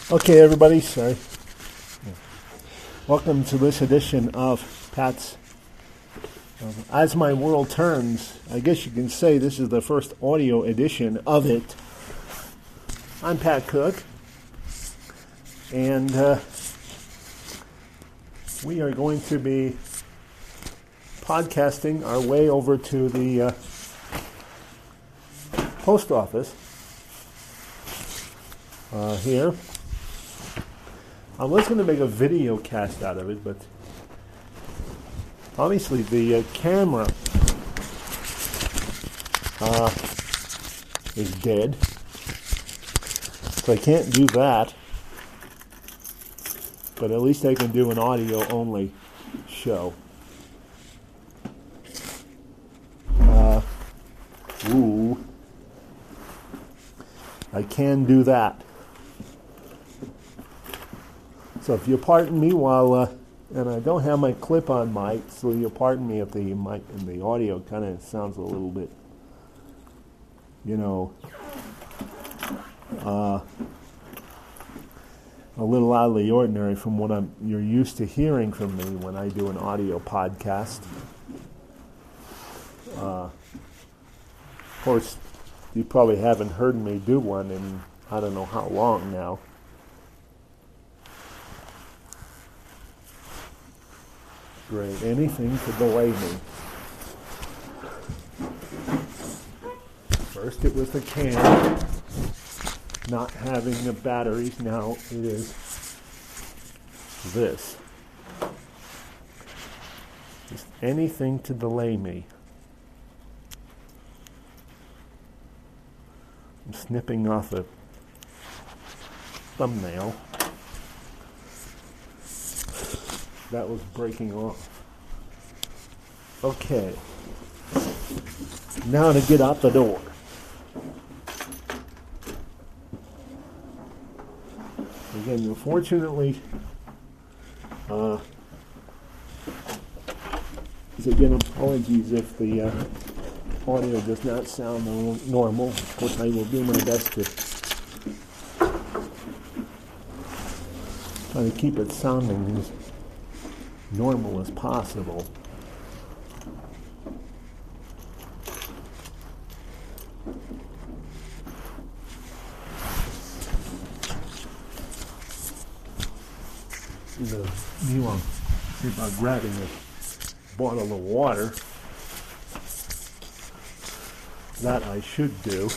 Okay, everybody, sorry. Welcome to this edition of Pat's As My World Turns. I guess you can say this is the first audio edition of it. I'm Pat Cook, and we are going to be podcasting our way over to the post office here. I was going to make a video cast out of it, but obviously the camera is dead, so I can't do that. But at least I can do an audio-only show. I can do that. So if you pardon me while, and I don't have my clip-on mic, so you'll pardon me if the mic and the audio kind of sounds a little bit, a little out of the ordinary from what you're used to hearing from me when I do an audio podcast. Of course, you probably haven't heard me do one in I don't know how long now. Great. Anything to delay me. First it was the can not having the batteries. Now it is this. Just anything to delay me. I'm snipping off a thumbnail. That was breaking off. Okay. Now to get out the door. Again, unfortunately, again, apologies if the audio does not sound normal. Of course, I will do my best to try to keep it sounding as normal as possible. Meanwhile, see about grabbing a bottle of water. That I should do.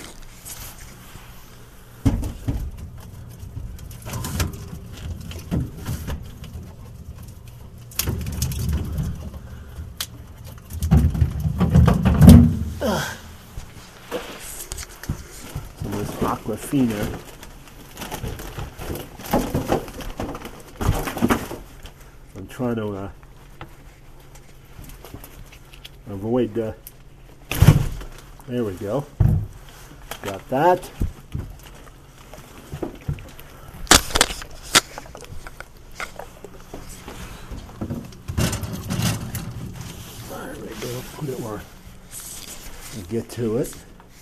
Aquafina. I'm trying to avoid. There we go. Got that. All right, we'll put it where we get to it.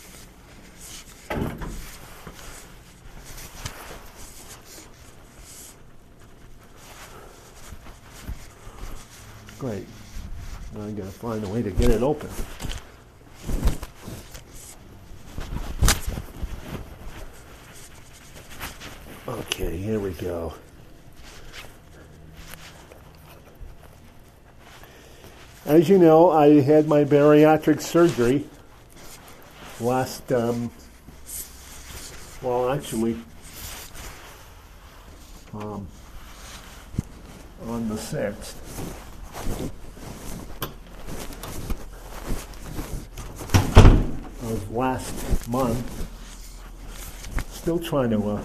Great. Now I gotta find a way to get it open. Okay, here we go. As you know, I had my bariatric surgery last, on the 6th. Of last month. Still trying to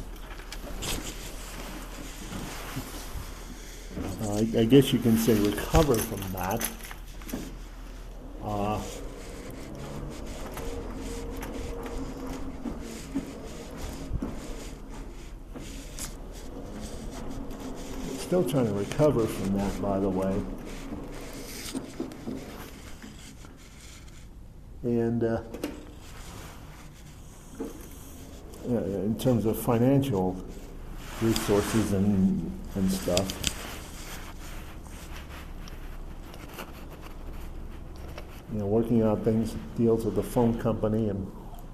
I guess you can say recover from that. Still trying to recover from that, by the way. And in terms of financial resources and stuff. Working out things, deals with the phone company and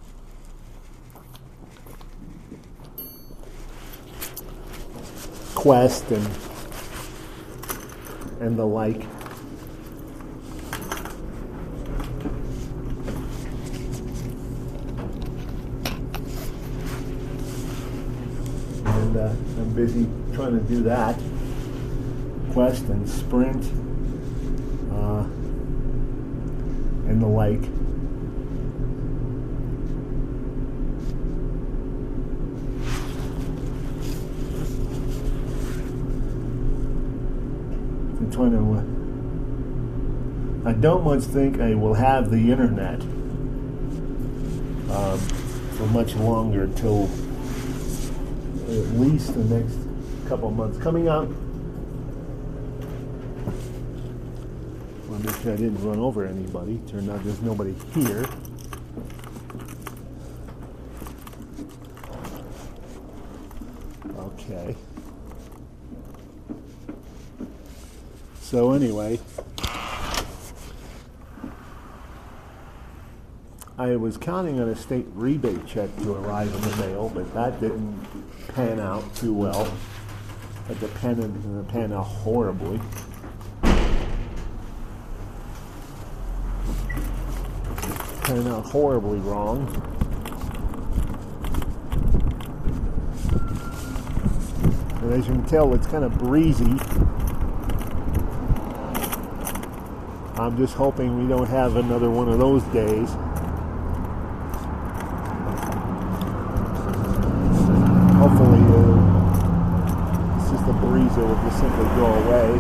Quest and the like. And I'm busy trying to do that. Quest and Sprint and the like. I'm trying to. I don't much think I will have the internet for much longer, till at least the next couple of months. Coming out. Well, make sure I didn't run over anybody. Turned out there's nobody here. Okay. So anyway, I was counting on a state rebate check to arrive in the mail, but that didn't pan out too well. It pan out horribly. Pan out horribly wrong. And as you can tell, it's kind of breezy. I'm just hoping we don't have another one of those days. Hopefully, it's just a breeze that will just simply go away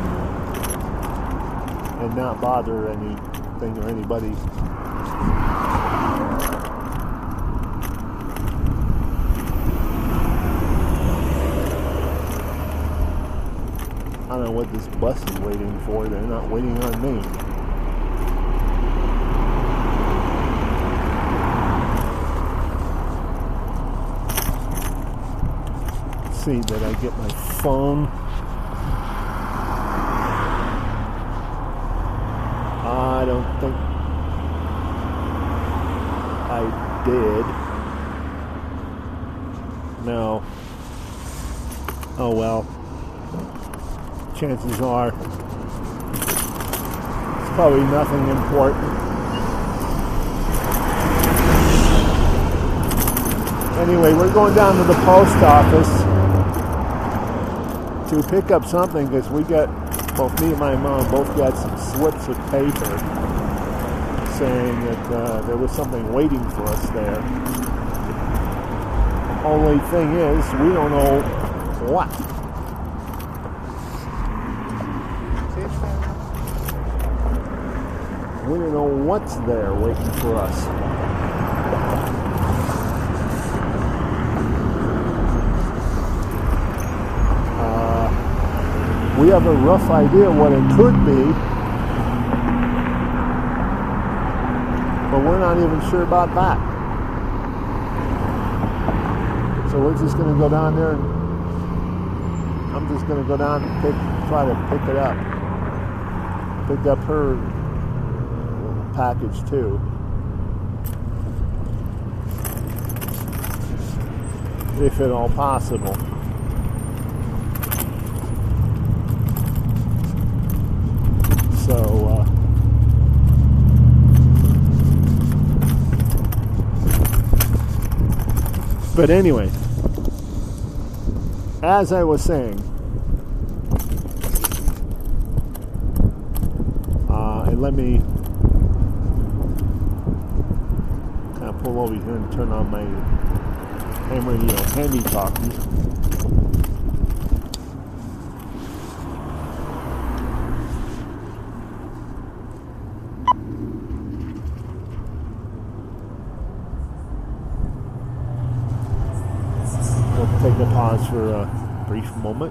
and not bother anything or anybody. I don't know what this bus is waiting for. They're not waiting on me. See that I get my phone. I don't think I did. No. Oh well. Chances are it's probably nothing important. Anyway, we're going down to the post office to pick up something, because we got, both me and my mom both got some slips of paper saying that there was something waiting for us there. Only thing is, we don't know what. We don't know what's there waiting for us. We have a rough idea what it could be, but we're not even sure about that. So we're just going to go down there, and I'm just going to go down and try to pick it up. Pick up her package too. If at all possible. So, but anyway, as I was saying, and let me kind of pull over here and turn on my ham radio handy talkie. Take a pause for a brief moment.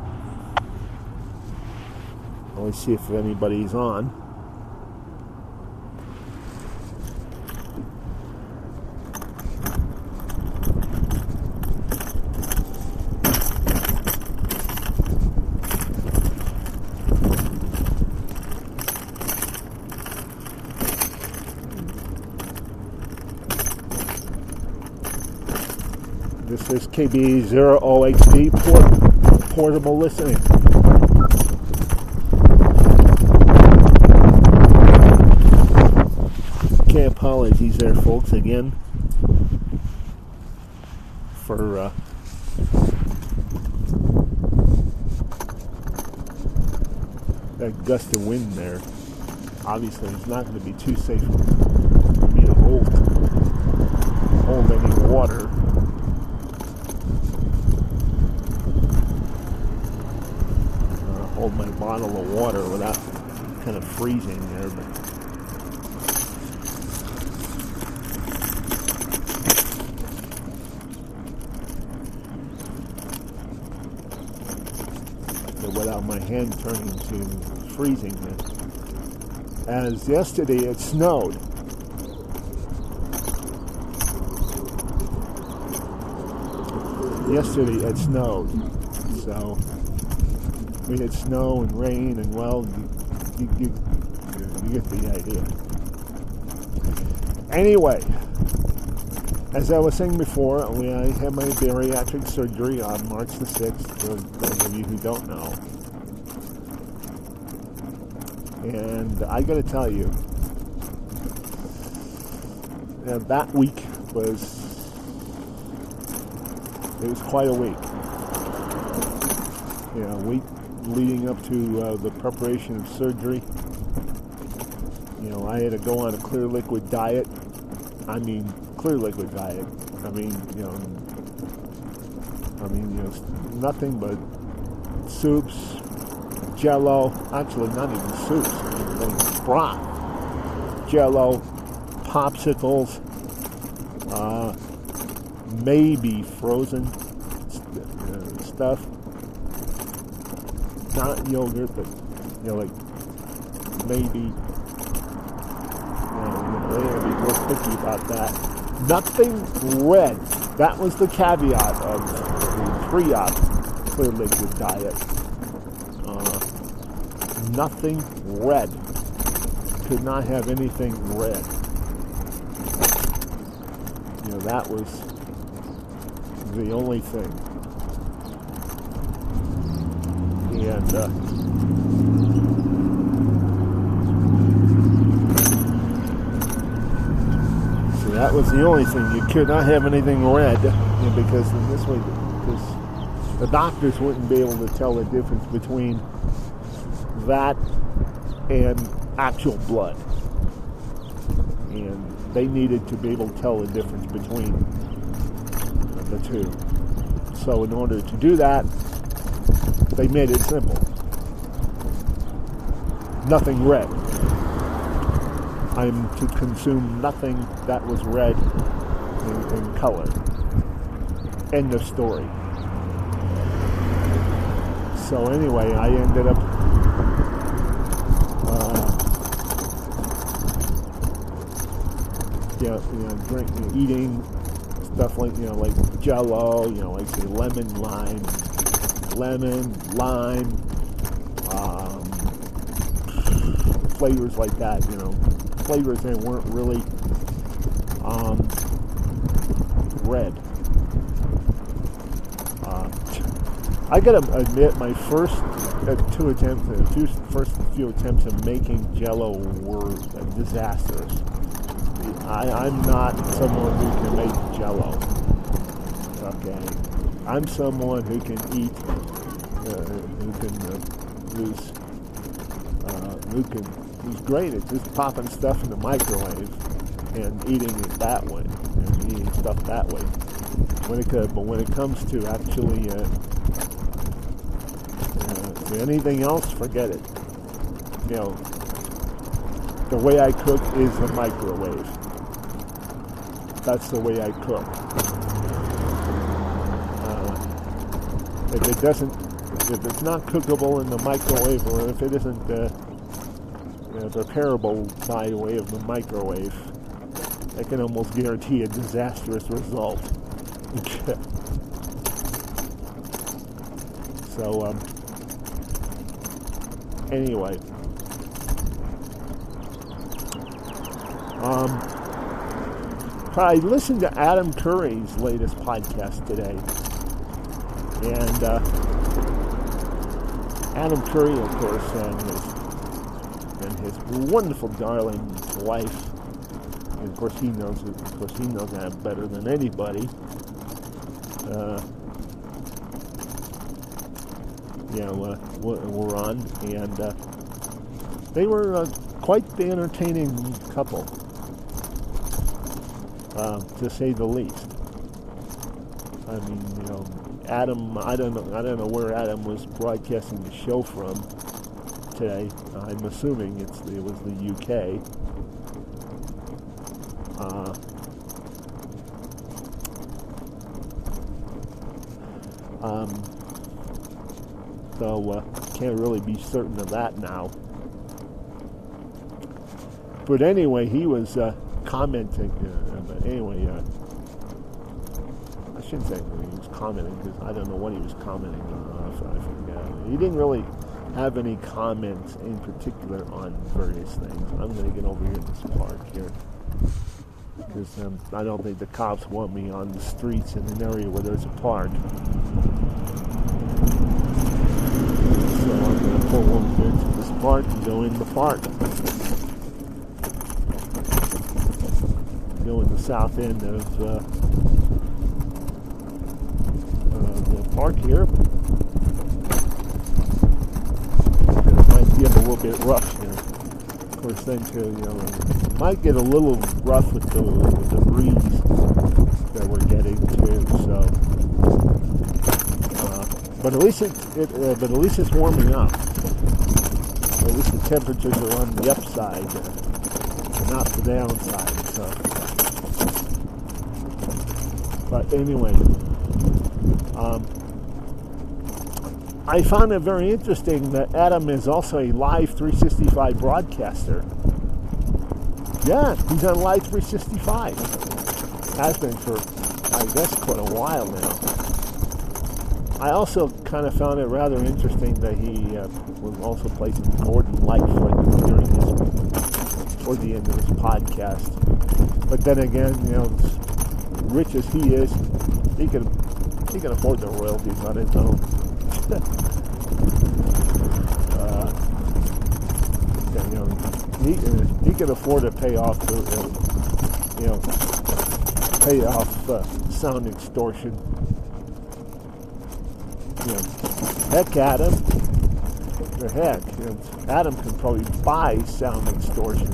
Let's see if anybody's on. This is KB0OHD portable listening. Okay, apologies there, folks, again for that gust of wind there. Obviously, it's not going to be too safe for me to hold any water. Hold my bottle of water without kind of freezing there, but without my hand turning to freezing. As yesterday it snowed. So we had snow and rain, and well, you get the idea. Anyway, as I was saying before, I had my bariatric surgery on March the 6th, for those of you who don't know. And I got to tell you, that week was quite a week. A week leading up to the preparation of surgery. I had to go on a clear liquid diet. Clear liquid diet. Nothing but soups, Jello. Actually, not even soups. Broth, Jello, popsicles, maybe frozen stuff. Not yogurt, but like maybe. They gotta be real picky about that. Nothing red. That was the caveat of the pre-op clear liquid diet. Nothing red. Could not have anything red. That was the only thing. And so that was the only thing. You could not have anything red, because in this way, because the doctors wouldn't be able to tell the difference between that and actual blood. And they needed to be able to tell the difference between the two. So in order to do that, they made it simple. Nothing red. I'm to consume nothing that was red in color. End of story. So anyway, I ended up eating stuff like Jello, like say lemon, lime, flavors like that, flavors that weren't really red. I gotta admit, my first few attempts of making Jello were disastrous. I'm not someone who can make Jello. Okay, I'm someone who can eat, who's great at just popping stuff in the microwave and eating it that way, and eating stuff that way. But when it comes to actually anything else, forget it. The way I cook is the microwave. That's the way I cook. If it's not cookable in the microwave, or if it isn't preparable by way of the microwave, I can almost guarantee a disastrous result. So, anyway. I listened to Adam Curry's latest podcast today. And Adam Curry, of course, and his wonderful darling wife. And of course, he knows it. Of course, he knows that better than anybody. Were on, and they were quite the entertaining couple, to say the least. I mean, Adam. I don't know where Adam was broadcasting the show from today. I'm assuming it was the UK. So can't really be certain of that now. But anyway, he was commenting. I shouldn't say he was commenting because I don't know what he was commenting on. I forget. He didn't really have any comments in particular on various things. I'm going to get over here in this park here because I don't think the cops want me on the streets in an area where there's a park. So I'm going to pull over into this park and go in the park. Go in the south end of the park here. It might get a little bit rough here. Of course, then too, it might get a little rough with the breeze that we're getting too. So. But at least it's warming up. At least the temperatures are on the upside, and not the downside. So, but anyway, I found it very interesting that Adam is also a Live 365 broadcaster. Yeah, he's on Live 365. Has been for, I guess, quite a while now. I also kind of found it rather interesting that he was also placing Gordon Lightfoot toward the end of his podcast. But then again, as rich as he is, he can afford the royalties on his own. He can afford to pay off sound extortion. Heck, Adam. Adam can probably buy sound extortion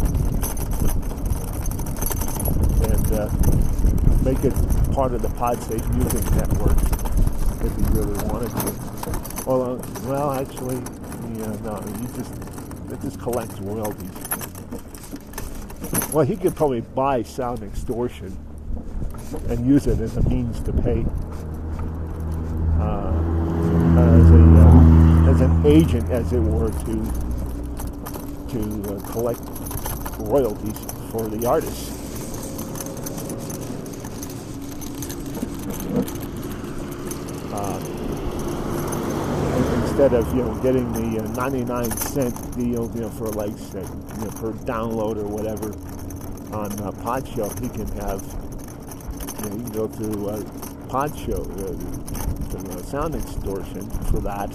and make it part of the PodSafe Music Network if he really wanted to. Well, actually, no, it just collects royalties. Well, he could probably buy sound extortion and use it as a means to pay. As an agent, as it were, to collect royalties for the artists. Instead of getting the 99-cent deal for per download or whatever on Podshow, he can have he can go through Podshow. Sound extortion for that,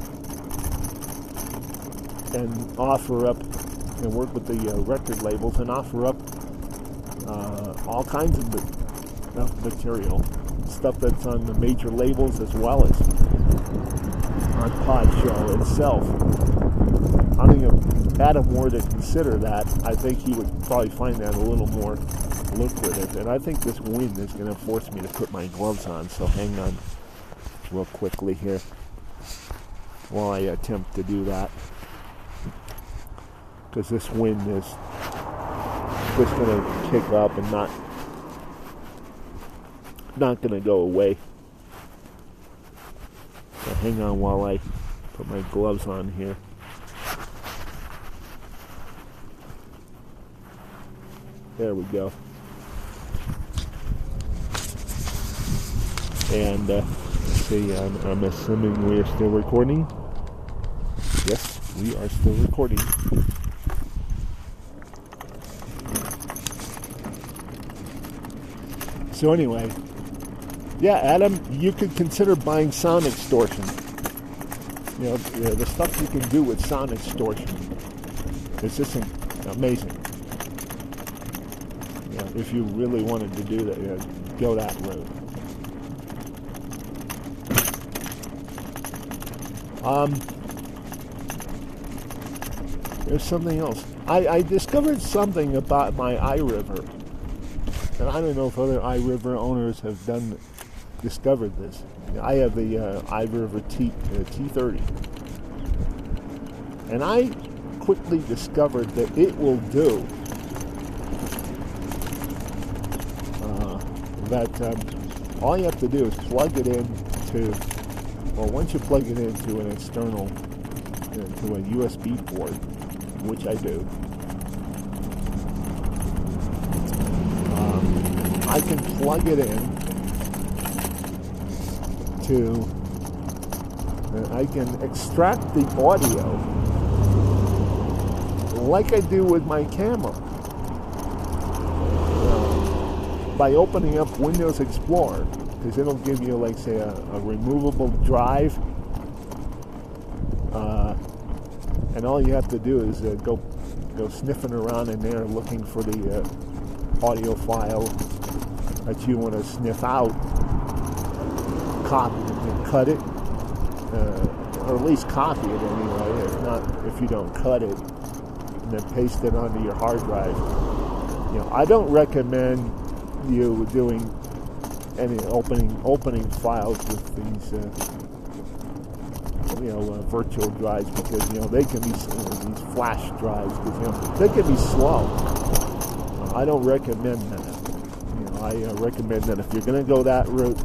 and offer up and work with the record labels and offer up all kinds of material, stuff that's on the major labels as well as on Podshow itself. I think if Adam were to consider that, I think he would probably find that a little more lucrative. And I think this wind is going to force me to put my gloves on, so hang on real quickly here while I attempt to do that, because this wind is just going to kick up and not going to go away. So hang on while I put my gloves on here. There we go. And I'm assuming we are still recording. Yes, we are still recording. So anyway, yeah, Adam, you could consider buying sound extortion. You know, the stuff you can do with sound extortion is just amazing. You know, if you really wanted to do that, you know, go that route. There's something else. I discovered something about my iRiver, and I don't know if other iRiver owners have discovered this. I have the iRiver T30, and I quickly discovered that it will do that. All you have to do is plug it into, well, once you plug it into an external, into a USB port, which I do, I can plug it in I can extract the audio like I do with my camera. By opening up Windows Explorer, because it'll give you, like, say, a removable drive, and all you have to do is go sniffing around in there looking for the audio file that you want to sniff out, copy it and cut it, or at least copy it anyway. If not, if you don't cut it, and then paste it onto your hard drive. You know, I don't recommend you doing any opening files with these virtual drives, because they can be these flash drives, because they can be slow. I don't recommend that. I recommend that if you're going to go that route,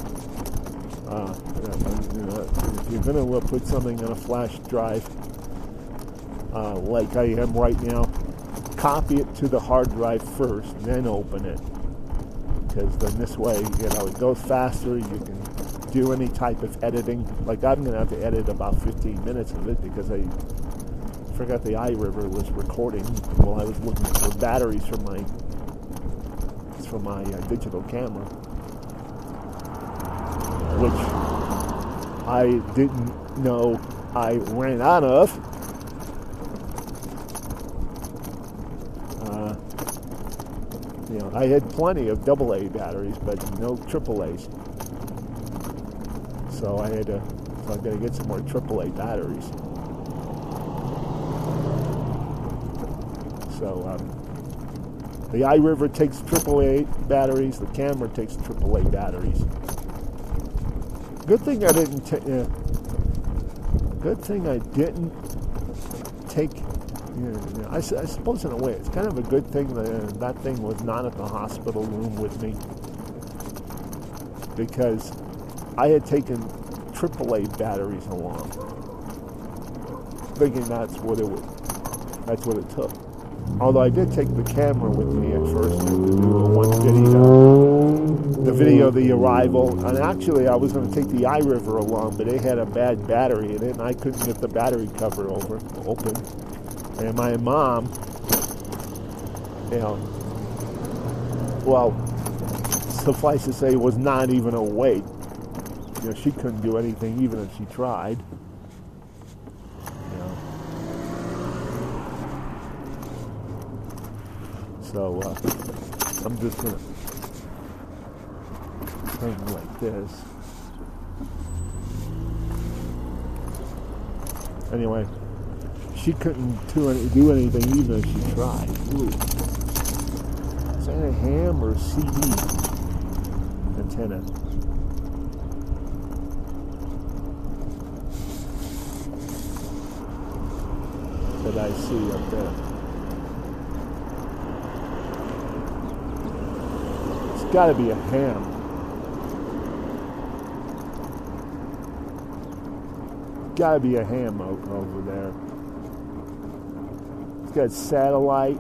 if you're going to put something on a flash drive, like I am right now, copy it to the hard drive first, then open it. Because then this way, it goes faster. You can do any type of editing. Like, I'm going to have to edit about 15 minutes of it because I forgot the iRiver was recording while I was looking for batteries for my digital camera, which I didn't know I ran out of. I had plenty of AA batteries, but no AAAs. So I'm going to get some more AAA batteries. So the iRiver takes AAA batteries. The camera takes AAA batteries. Good thing I didn't take. I suppose in a way it's kind of a good thing that thing was not at the hospital room with me, because I had taken AAA batteries along, thinking that's what it took. Although I did take the camera with me at first to do the video of the arrival, and actually I was going to take the iRiver along, but it had a bad battery in it, and I couldn't get the battery cover open. And my mom, suffice to say, was not even awake. She couldn't do anything even if she tried. So I'm just gonna turn like this. Anyway. She couldn't do anything even if she tried. Ooh. Is that a ham or a CD antenna? That I see up there. It's got to be a ham. Got to be a ham over there. It's got satellite.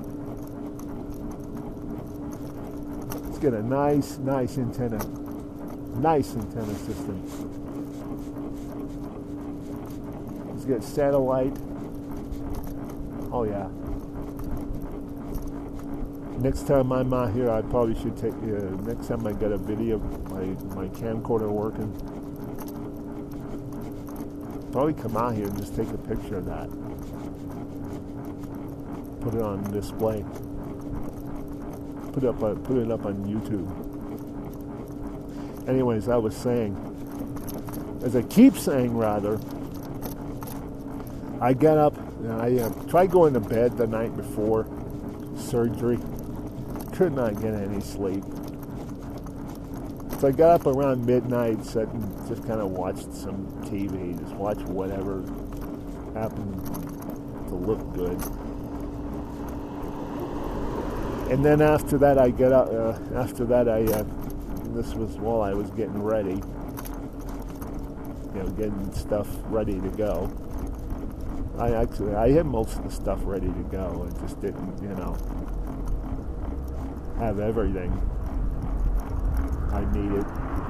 It's got a nice antenna. Nice antenna system. It's got satellite. Oh yeah. Next time I'm out here, I probably should take. Next time I get a video, my camcorder working, probably come out here and just take a picture of that. Put it on display. Put it up on YouTube. Anyways, I was saying, as I keep saying rather, I get up and I tried going to bed the night before surgery. Could not get any sleep. So I got up around midnight, sat and just kind of watched some TV, just watch whatever happened to look good. And then after that, I get up. This was while I was getting ready, getting stuff ready to go. I had most of the stuff ready to go. I just didn't, have everything I needed.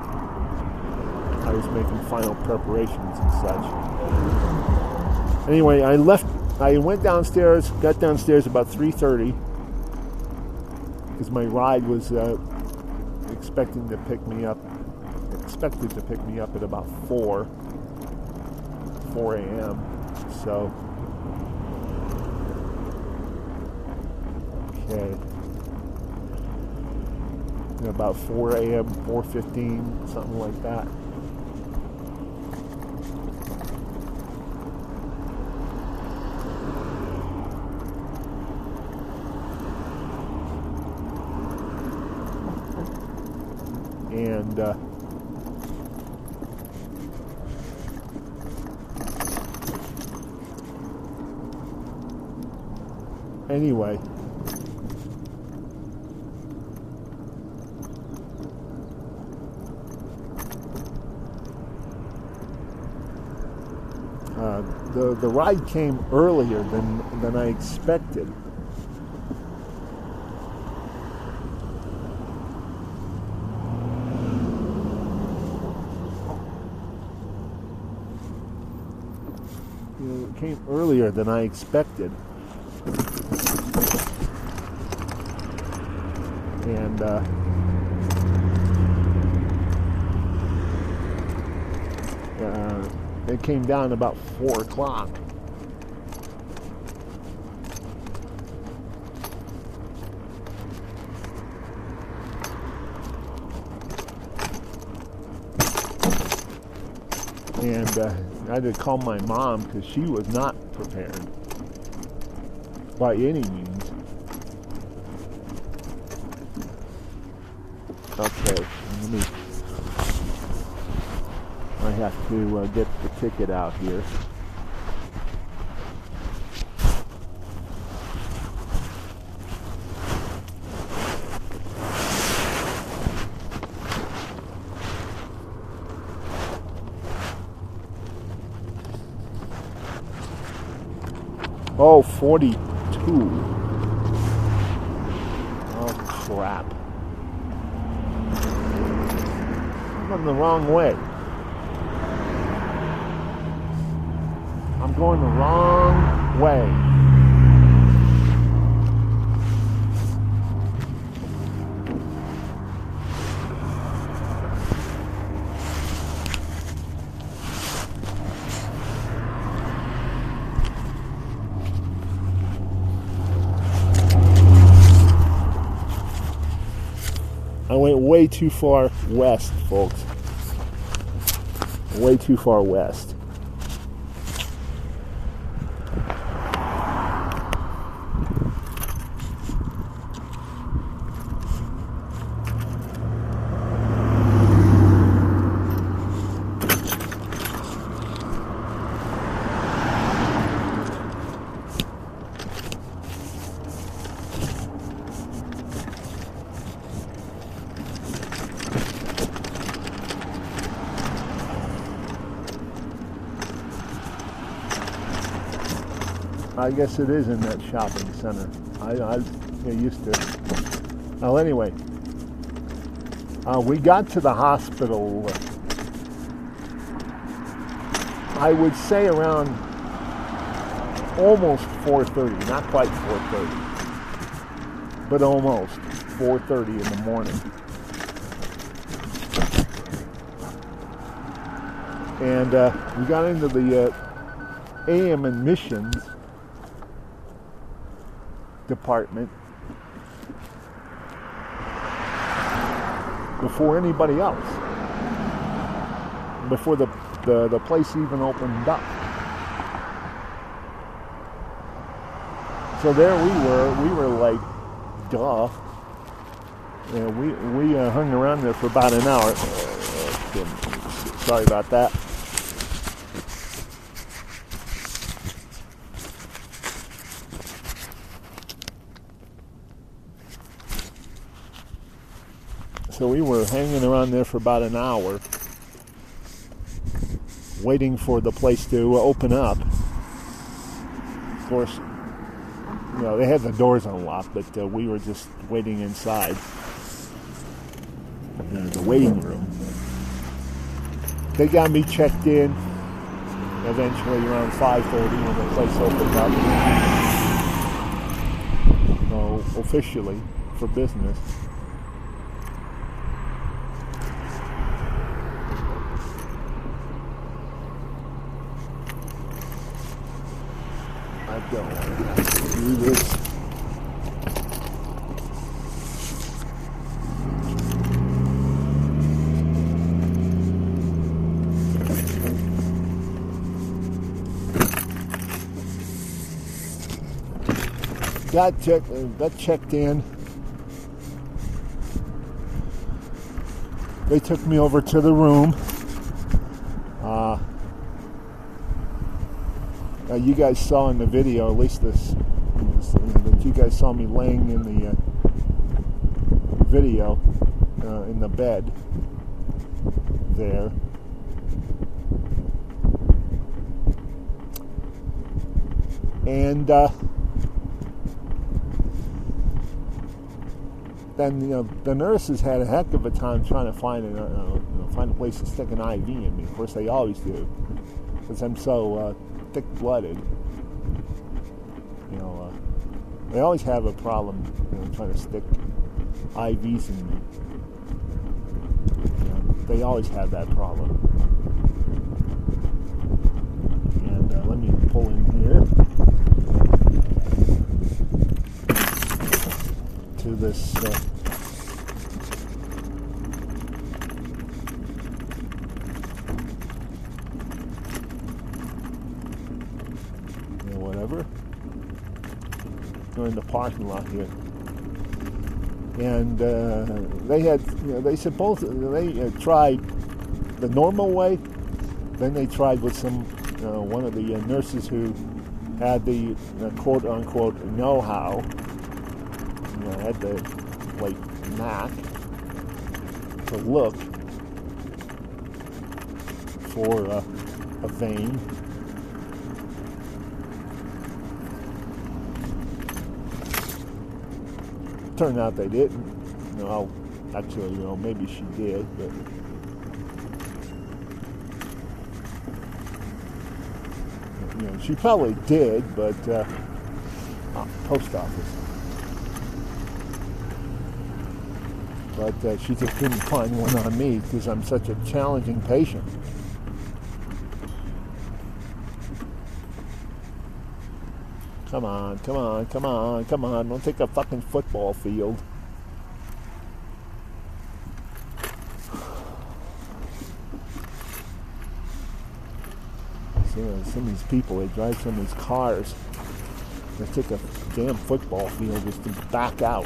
I was making final preparations and such. Anyway, I went downstairs, got downstairs about 3:30, because my ride was expected to pick me up at about 4 a.m. So, okay. About 4 a.m., 4:15, something like that. And anyway, the ride came earlier than I expected. It came earlier than I expected. And it came down about 4 o'clock. And I had to call my mom because she was not prepared by any means. Okay, I have to get the ticket out here. Oh, 42. Oh, crap. I'm going the wrong way. I'm going the wrong way. I went way too far west, folks. Way too far west. I guess it is in that shopping center. I used to. Well, anyway, we got to the hospital, I would say around almost 4:30, not quite 4:30. but almost 4:30 in the morning. And we got into the AM admissions department before anybody else, before the place even opened up. So there we were like, duh. And we hung around there for about an hour. Sorry about that. So we were hanging around there for about an hour, waiting for the place to open up. Of course, you know, they had the doors unlocked, but we were just waiting inside the waiting room. They got me checked in eventually around 5:30 when the place opened up. So officially for business. I don't want to have to do this. Got checked in. They took me over to the room. You guys saw in the video, at least this that you guys saw me laying in the video in the bed there. And then the nurses had a heck of a time trying to find a place to stick an IV in me. Of course, they always do, because I'm so thick-blooded. They always have a problem, trying to stick IVs in me. They always have that problem. And let me pull in here to this. Whatever. In the parking lot here, and they tried the normal way. Then they tried with one of the nurses who had the quote unquote know-how, had the knack to look for a vein. Turned out they didn't. Actually, maybe she did, but she probably did, but post office. But she just couldn't find one on me because I'm such a challenging patient. Come on. Don't take a fucking football field. Some of these people, they drive some of these cars. They take a damn football field just to back out.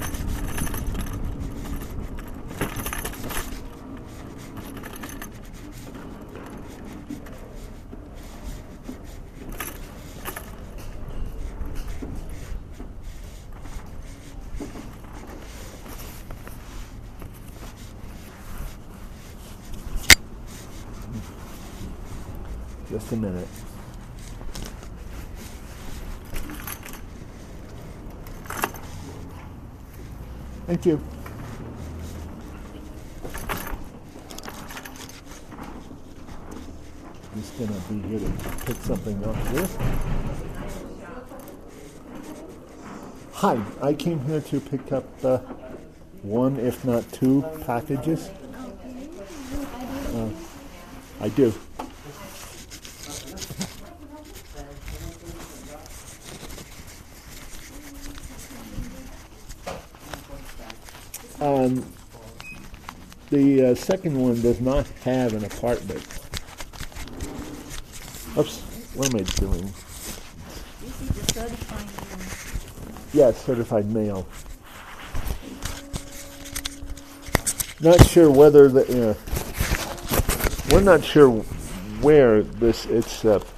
Just a minute. Thank you. Just gonna be here to pick something up here. Hi, I came here to pick up one, if not two, packages. I do. The second one does not have an apartment. Oops, what am I doing? This is the certified mail. Yeah, certified mail. Not sure whether we're not sure where it's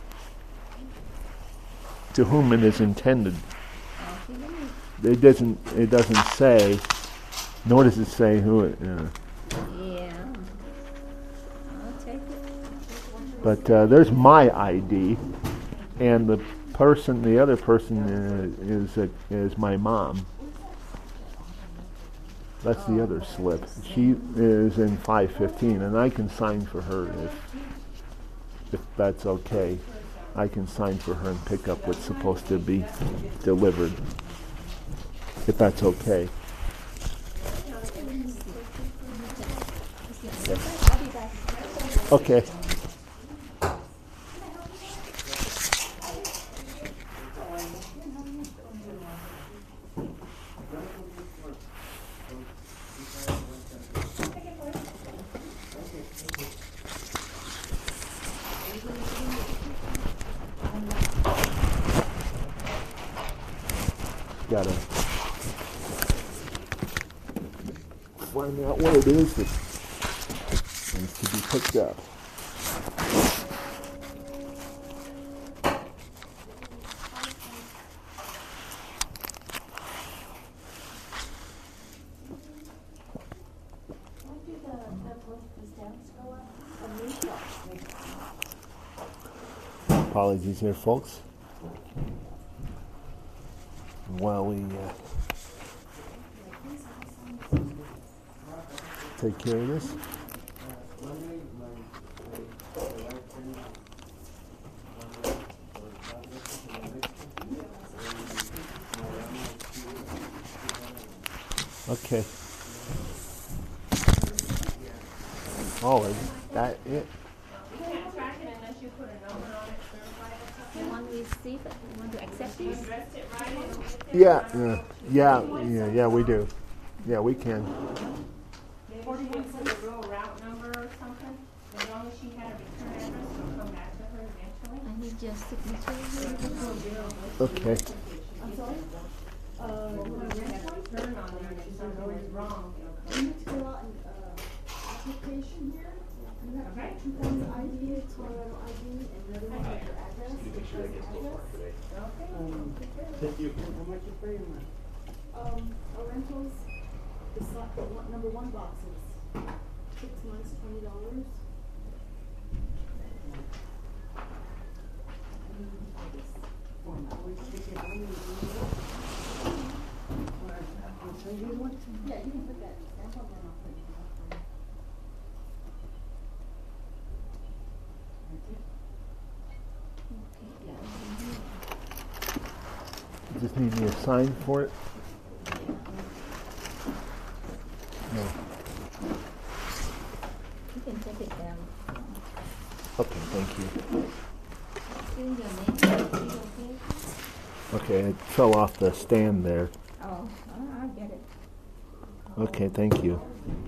to whom it is intended. It doesn't say, nor does it say who it. Yeah, I'll take it. But there's my ID, and the other person is my mom. That's the other slip. She is in 515, and I can sign for her if that's okay. I can sign for her and pick up what's supposed to be delivered, if that's okay. Okay. Gotta find out what it is that needs to be picked up. Apologies here, folks. While we take care of this. Okay. Oh, is that it? You want to receive it? You want to accept this? Yeah, we do. Yeah, we can. Or do you want to send a real route number or something? As long as she had a return address, it'll come back to her eventually. I need your signature here. Okay. I'm sorry? Turn on there and if something is wrong, it'll come. You need to fill out an application here. You have two forms of ID, Colorado ID, and another one with your address. Thank you. How much you paying, man? Our rentals, number one box is 6 months, $20. Yeah, you can put that. That's all I'll put in. You just need me to sign for it? No. You can take it down. Okay, thank you. Give your name. Is it okay? Okay, it fell off the stand there. Oh, I'll get it. Okay, thank you.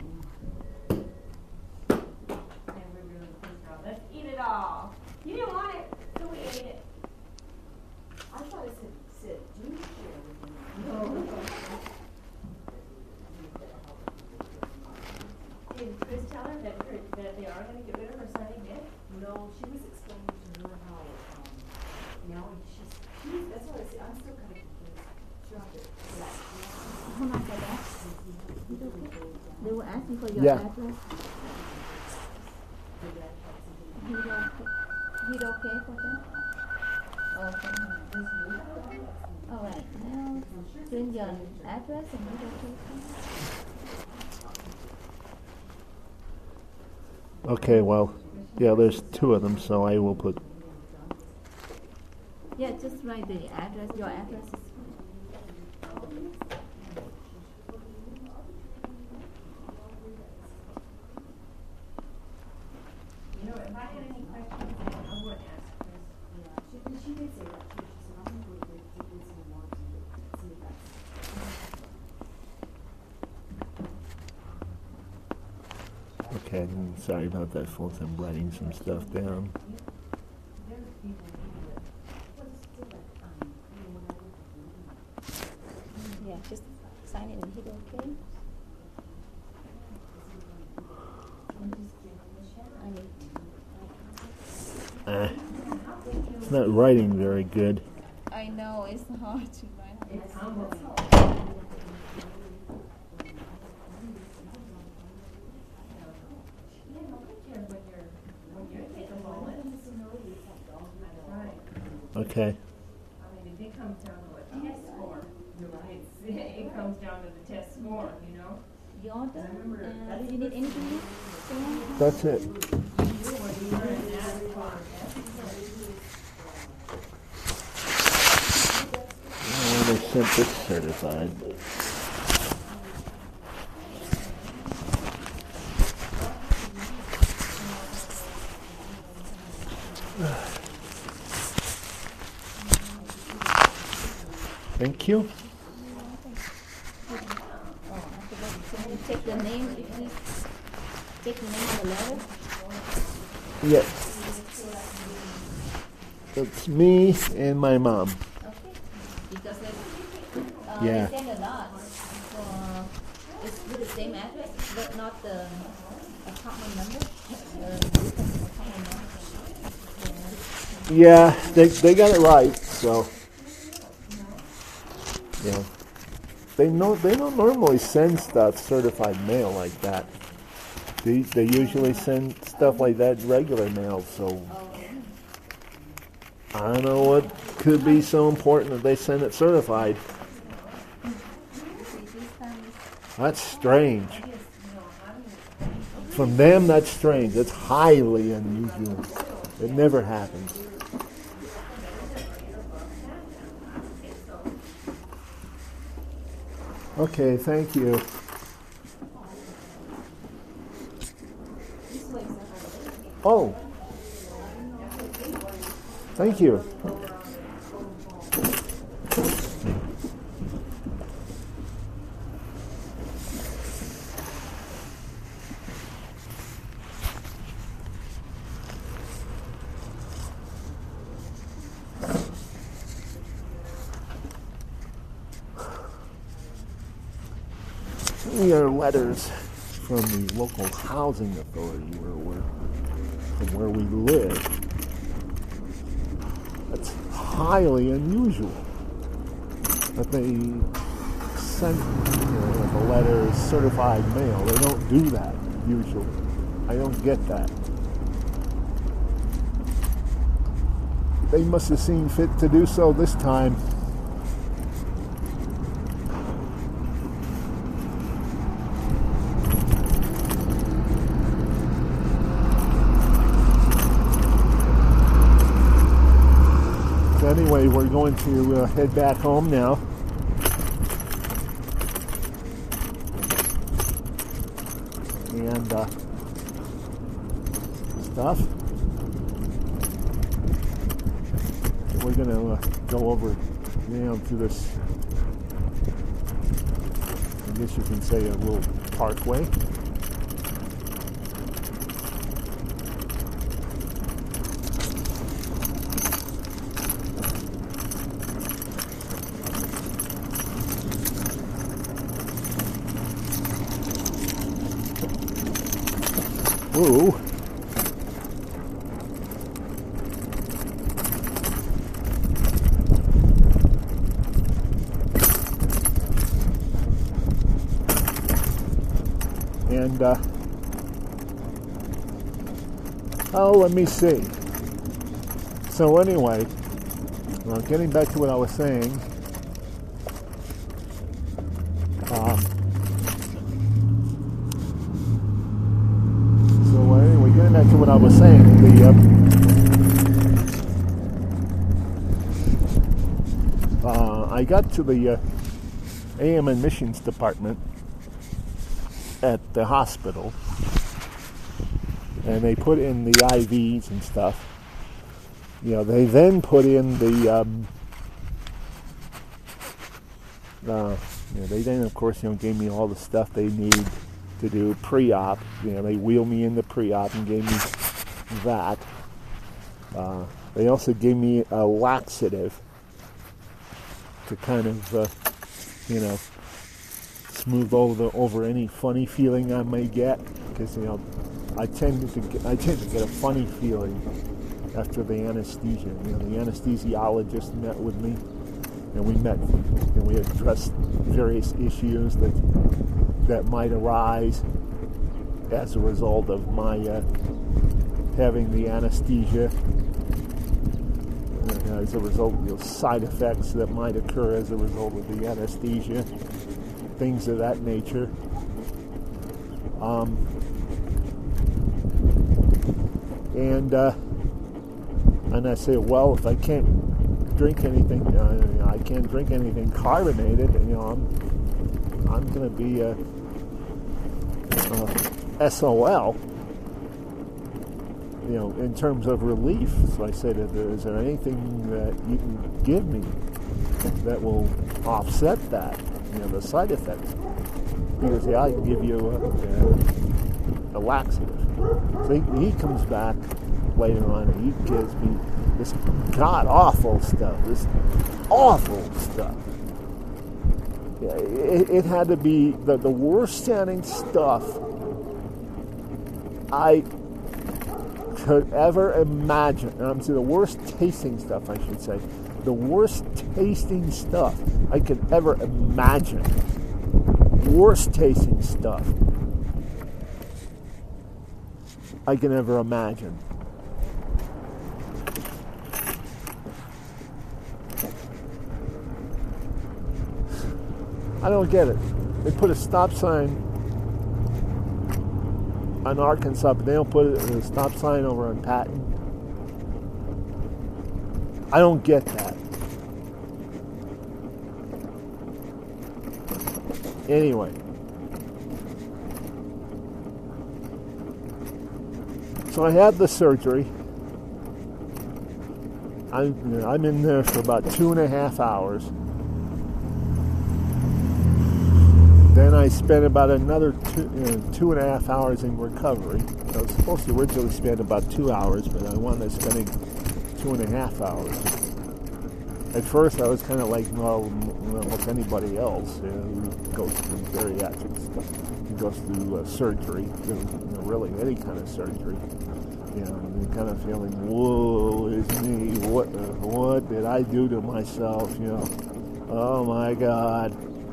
Let's eat it all. You didn't want it, so we ate it. I thought it said do share with me. Did Chris tell her that they are going to get rid of her Sunny Dick? No, she was explaining to her how, now she's, that's what I said, I'm still kind of confused. She'll have to, How much for that? They will ask you for your Yeah. address. He's okay for that? Okay. All right. Now, bring your address and he's okay for that? Okay, well, yeah, there's two of them, so I will put. Yeah, just write the address. Your address is You know, if I had any questions, I would ask Chris. Yeah, she did say that too. She said, I'm gonna go dig some more to see if that's. Okay, sorry about that, folks. I'm writing some stuff down. Yeah, just sign it and hit OK. I need. It's not writing very good. I know it's hard to write. It's humble. Okay. I mean, if it comes down to a test score, it comes down to the test score, you know? You order? Do you need anything else? That's it. Oh, they sent this certified. Thank you. Take the name, please. Take the name of the letter. Yes. It's me and my mom. Okay. Because Yeah. they send a lot. It's with the same address, but not the apartment number. Apartment number. Yeah, they got it right, so. Yeah. They don't normally send stuff certified mail like that. They usually send stuff like that regular mail, so I don't know what could be so important that they send it certified. That's strange. From them, that's strange. That's highly unusual. It never happens. Okay, thank you. Oh, thank you. These are letters from the local housing authority from where we live. That's highly unusual that they send the letters certified mail. They don't do that usually. I don't get that. They must have seen fit to do so this time. Anyway, we're going to head back home now. And stuff. We're going to go over down to this, I guess you can say, a little parkway. Whoa. And, let me see. So anyway, getting back to what I was saying, getting back to what I was saying, I got to the AM admissions department at the hospital, and they put in the IVs and stuff. They then put in they then, of course, gave me all the stuff they need to do pre-op. They wheeled me into pre-op and gave me that. They also gave me a laxative to kind of, smooth over any funny feeling I may get, because I tend to get a funny feeling after the anesthesia. The anesthesiologist met with me, and we addressed various issues that might arise as a result of my having the anesthesia, as a result of side effects that might occur as a result of the anesthesia, things of that nature. And I say, well, if I can't drink anything, I can't drink anything carbonated, I'm going to be SOL, in terms of relief. So I said, is there anything that you can give me that will offset that, the side effects? Because I can give you a laxative. So he comes back later on and he gives me this god-awful stuff, this awful stuff. It had to be the worst sounding stuff I could ever imagine. The worst tasting stuff, I should say. The worst tasting stuff I could ever imagine. Worst tasting stuff I can ever imagine. I don't get it. They put a stop sign on Arkansas, but they don't put a stop sign over on Patton. I don't get that. Anyway. So I had the surgery. I'm in there for about 2.5 hours. Then I spent about another 2.5 hours in recovery. I was supposed to originally spend about 2 hours, but I wound up spending 2.5 hours. At first, I was kind of like, almost anybody else who goes through bariatric stuff, who goes through surgery, really any kind of surgery. And kind of feeling, woe is me, what did I do to myself, oh my God,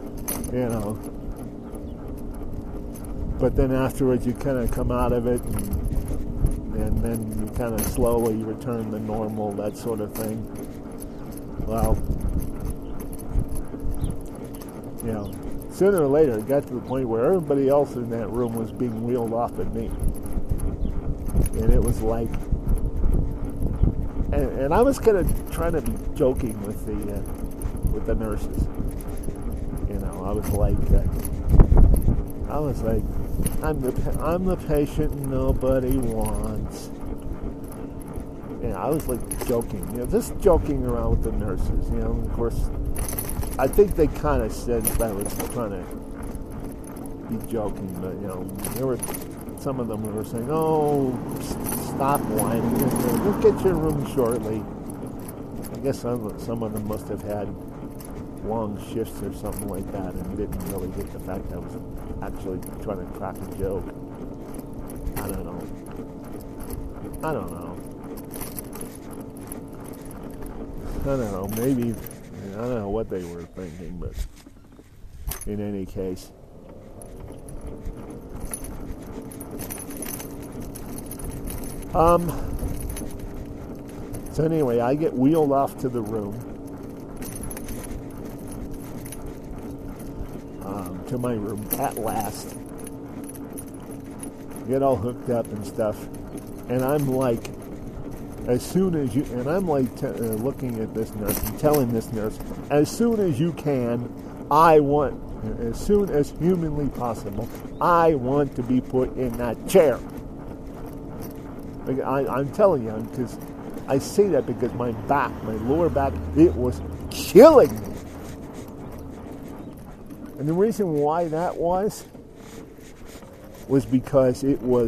But then afterwards, you kind of come out of it, and then you kind of slowly return to normal, that sort of thing. Well, sooner or later, it got to the point where everybody else in that room was being wheeled off at me. And it was like, and I was kind of trying to be joking with the nurses. I was like, I'm the patient nobody wants. I was like joking, just joking around with the nurses. Of course, I think they kind of said I was trying to be joking, but there were some of them who were saying, "Oh, stop whining. You'll get your room shortly." I guess some of them must have had long shifts or something like that and didn't really get the fact I was actually trying to crack a joke. I don't know. Maybe, I don't know what they were thinking, but in any case. So anyway, I get wheeled off to the room. To my room at last. Get all hooked up and stuff. And I'm like, looking at this nurse and telling this nurse, as soon as you can, I want, as soon as humanly possible, I want to be put in that chair. I'm telling you, because I say that because my back, my lower back, it was killing me. And the reason why that was because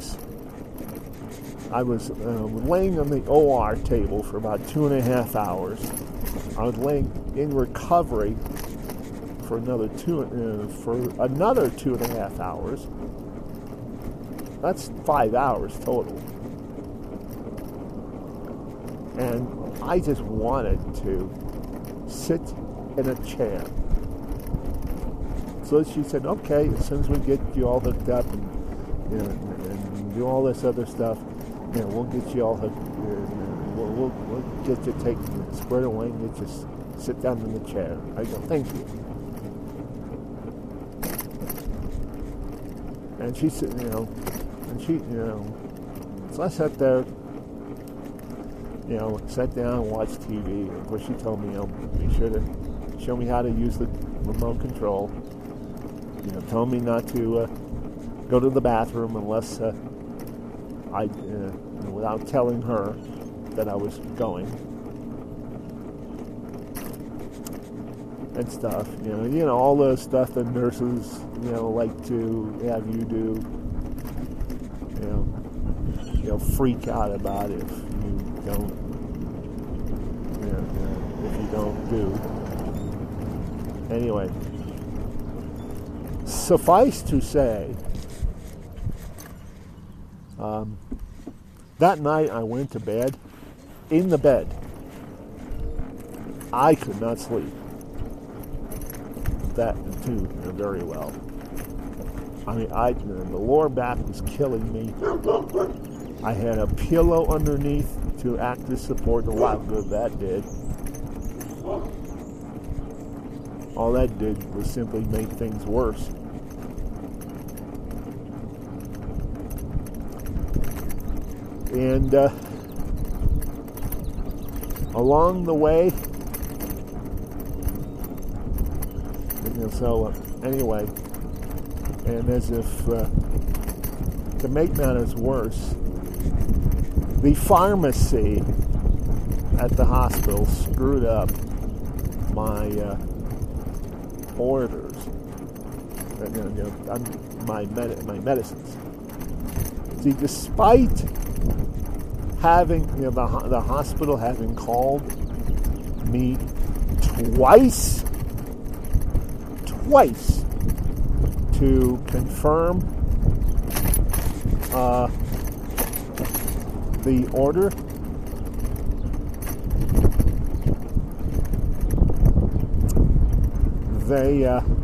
I was laying on the OR table for about 2.5 hours. I was laying in recovery for another 2.5 hours. That's 5 hours total. And I just wanted to sit in a chair. So she said, okay, as soon as we get you all hooked up and do all this other stuff, we'll get you all hooked. We'll get you squared away and get you sit down in the chair. I go, thank you. And she said, so I sat there, sat down and watched TV. Of course, she told me, be sure to show me how to use the remote control. Told me not to go to the bathroom unless without telling her that I was going and stuff. All the stuff that nurses, like to have you do. Freak out about if you don't. If you don't do. Anyway. Suffice to say, that night I went to bed. In the bed, I could not sleep. That too very well. I mean, the lower back was killing me. I had a pillow underneath to act as support. A lot of good that did. All that did was simply make things worse. And along the way, anyway, and as if to make matters worse, the pharmacy at the hospital screwed up my orders, my medicines. See, despite having the hospital having called me twice to confirm the order, they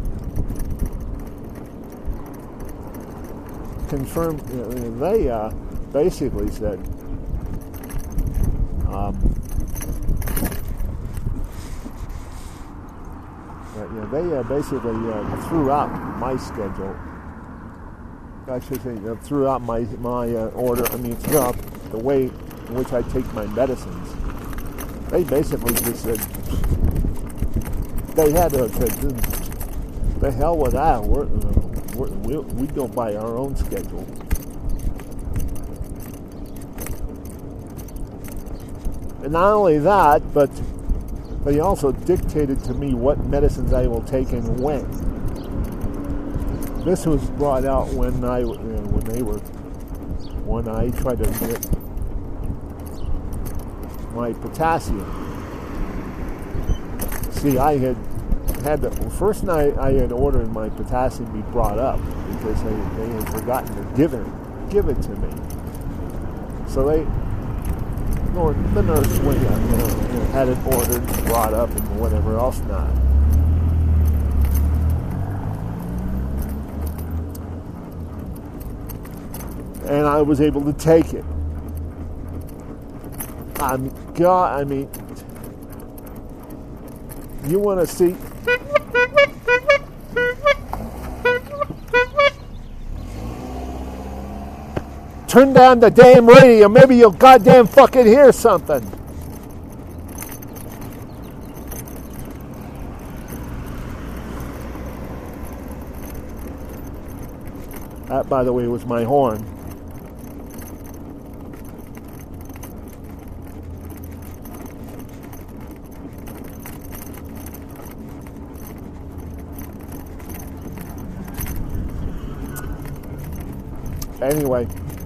confirmed. They basically said, they basically threw out my schedule. I should say, threw out my order. I mean, threw out the way in which I take my medicines. They basically just said they had to say, the hell with that. We go by our own schedule. And not only that, but they also dictated to me what medicines I will take and when. This was brought out when I tried to get my potassium. See, I had the first night I had ordered my potassium be brought up because they had forgotten to give it to me. So the nurse went had it ordered, brought up, and whatever else not. And I was able to take it. You want to see? Turn down the damn radio. Maybe you'll goddamn fucking hear something. That, by the way, was my horn. Anyway,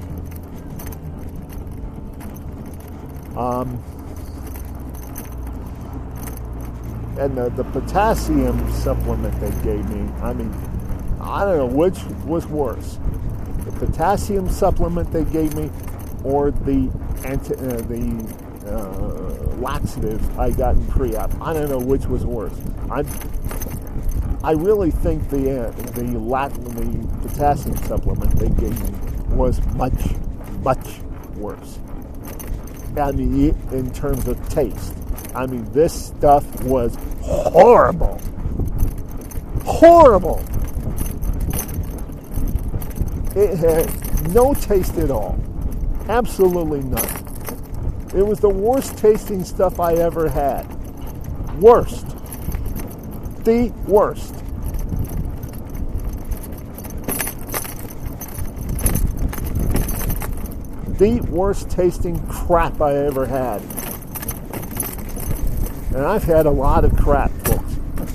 and the potassium supplement they gave me, I mean, I don't know which was worse. The potassium supplement they gave me or the laxative I got in pre-op. I don't know which was worse. I really think the potassium supplement they gave me was much worse. I mean, in terms of taste. I mean, this stuff was horrible. Horrible. It had no taste at all. Absolutely none. It was the worst tasting stuff I ever had. Worst. The worst. The worst tasting crap I ever had. And I've had a lot of crap, folks.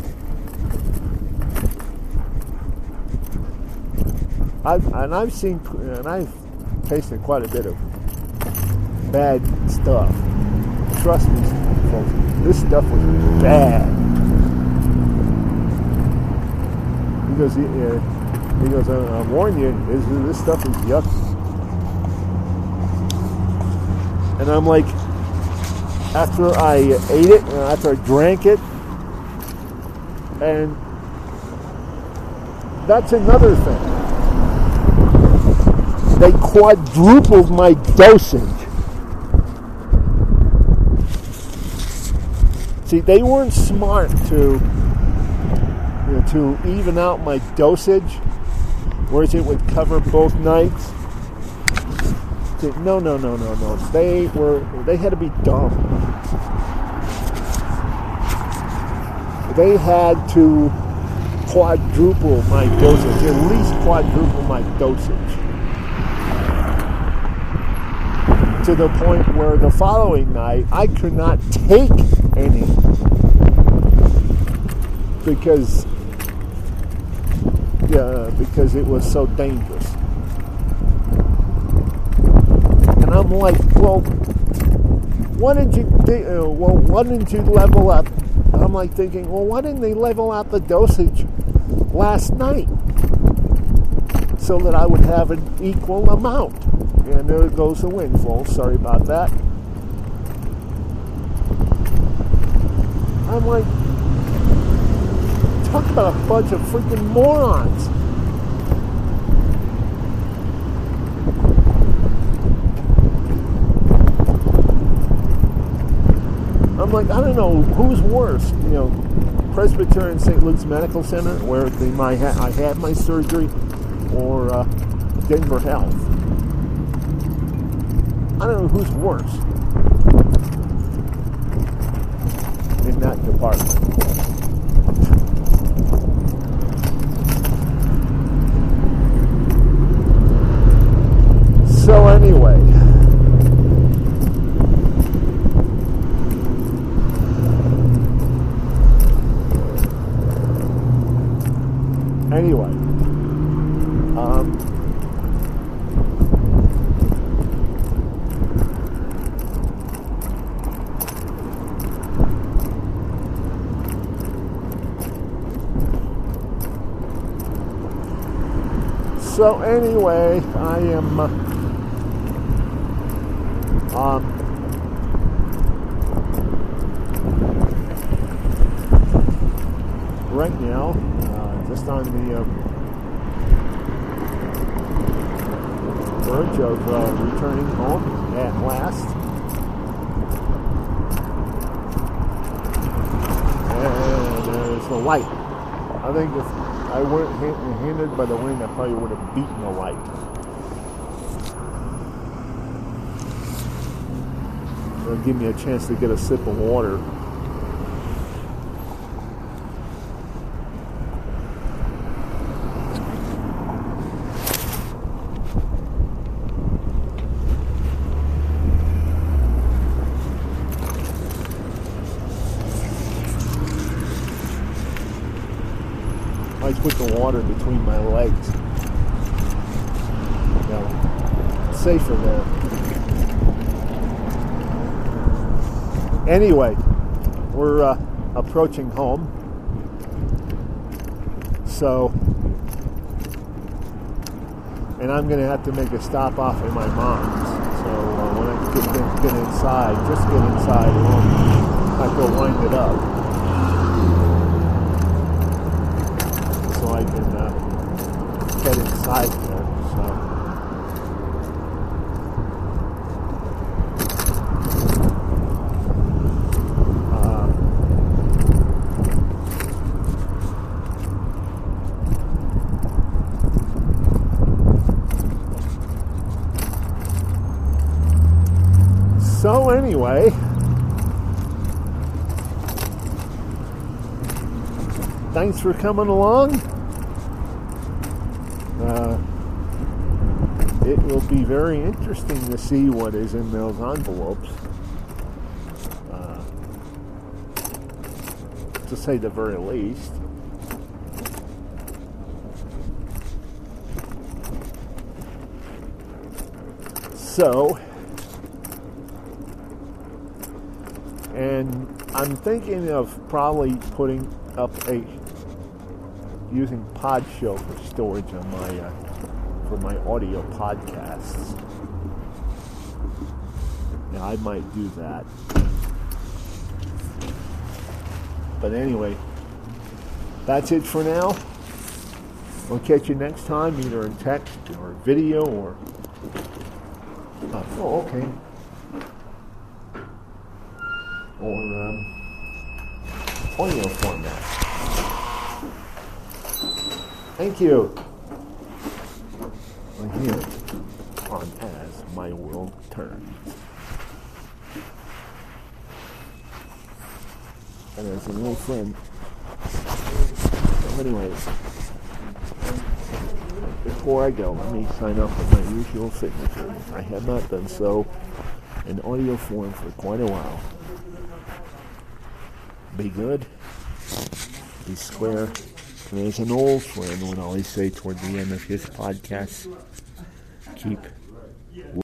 I've tasted quite a bit of bad stuff. Trust me, folks, this stuff was bad. He goes, I warn you, this stuff is yucky. And I'm like, after I ate it, after I drank it, and that's another thing. They quadrupled my dosage. See, they weren't smart to even out my dosage, whereas it would cover both nights. No. They had to be dumb. They had to quadruple my dosage, at least quadruple my dosage. To the point where the following night I could not take any because it was so dangerous. And I'm like, well, why didn't you level up? I'm like thinking, well, why didn't they level out the dosage last night so that I would have an equal amount? And there goes the windfall. Sorry about that. I'm like, talk about a bunch of freaking morons. I'm like, I don't know who's worse, Presbyterian St. Luke's Medical Center, where I had my surgery, or Denver Health. I don't know who's worse in that department. So anyway. So anyway, I am right now just on the verge of returning home at last. And there's the light. I think if I weren't hindered by the wind, I probably would have beaten the light. It'll give me a chance to get a sip of water. always put the water between my legs. You know, it's safer there. Anyway, we're approaching home. So, and I'm going to have to make a stop off at my mom's. So when I get inside, just get inside, I go wind it up. So I can get inside there. So. So anyway, thanks for coming along. It will be very interesting to see what is in those envelopes, to say the very least. So, and I'm thinking of probably putting up using Podshow for storage on for my audio podcasts. Yeah, I might do that. But anyway, that's it for now. We'll catch you next time, either in text or video or... oh, okay. Or audio format. Thank you. I'm here on As My World Turns. And as an old friend. So anyways, before I go, let me sign off with my usual signature. I have not done so in audio form for quite a while. Be good, be square, and as an old friend would always say toward the end of his podcast, keep